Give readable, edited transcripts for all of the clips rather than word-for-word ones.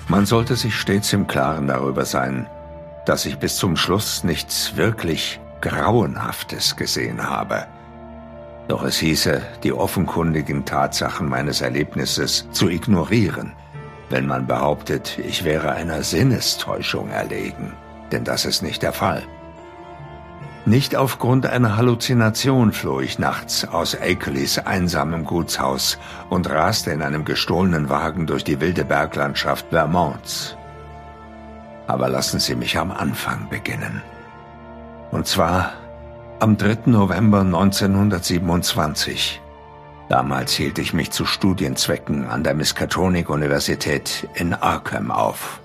Man sollte sich stets im Klaren darüber sein, dass ich bis zum Schluss nichts wirklich Grauenhaftes gesehen habe. Doch es hieße, die offenkundigen Tatsachen meines Erlebnisses zu ignorieren, wenn man behauptet, ich wäre einer Sinnestäuschung erlegen, denn das ist nicht der Fall. Nicht aufgrund einer Halluzination floh ich nachts aus Akelys einsamem Gutshaus und raste in einem gestohlenen Wagen durch die wilde Berglandschaft Vermonts. Aber lassen Sie mich am Anfang beginnen. Und zwar am 3. November 1927. Damals hielt ich mich zu Studienzwecken an der Miskatonic-Universität in Arkham auf.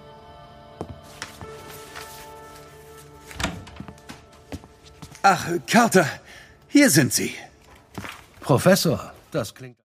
Ach, Carter, hier sind Sie. Professor, das klingt...